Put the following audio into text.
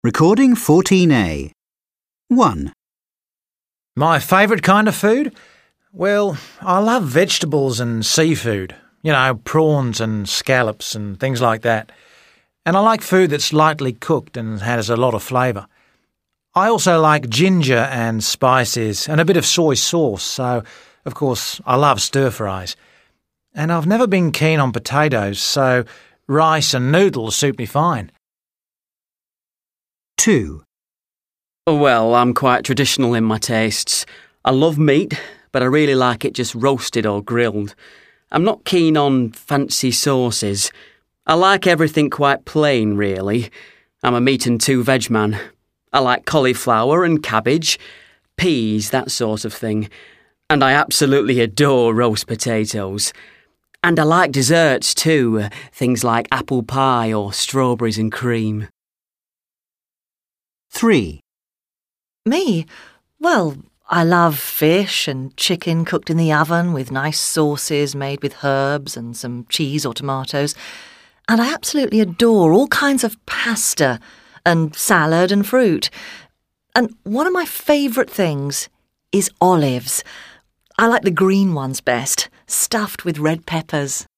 Recording 14A. 1. My favourite kind of food? Well, I love vegetables and seafood. You know, prawns and scallops and things like that. And I like food that's lightly cooked and has a lot of flavour. I also like ginger and spices and a bit of soy sauce, so, of course, I love stir-fries. And I've never been keen on potatoes, so rice and noodles suit me fine. 2. Well, I'm quite traditional in my tastes. I love meat, but I really like it just roasted or grilled. I'm not keen on fancy sauces. I like everything quite plain, really. I'm a meat and two veg man. I like cauliflower and cabbage, peas, that sort of thing. And I absolutely adore roast potatoes. And I like desserts too, things like apple pie or strawberries and cream. 3. Me? Well, I love fish and chicken cooked in the oven with nice sauces made with herbs and some cheese or tomatoes. And I absolutely adore all kinds of pasta and salad and fruit. And one of my favourite things is olives. I like the green ones best, stuffed with red peppers.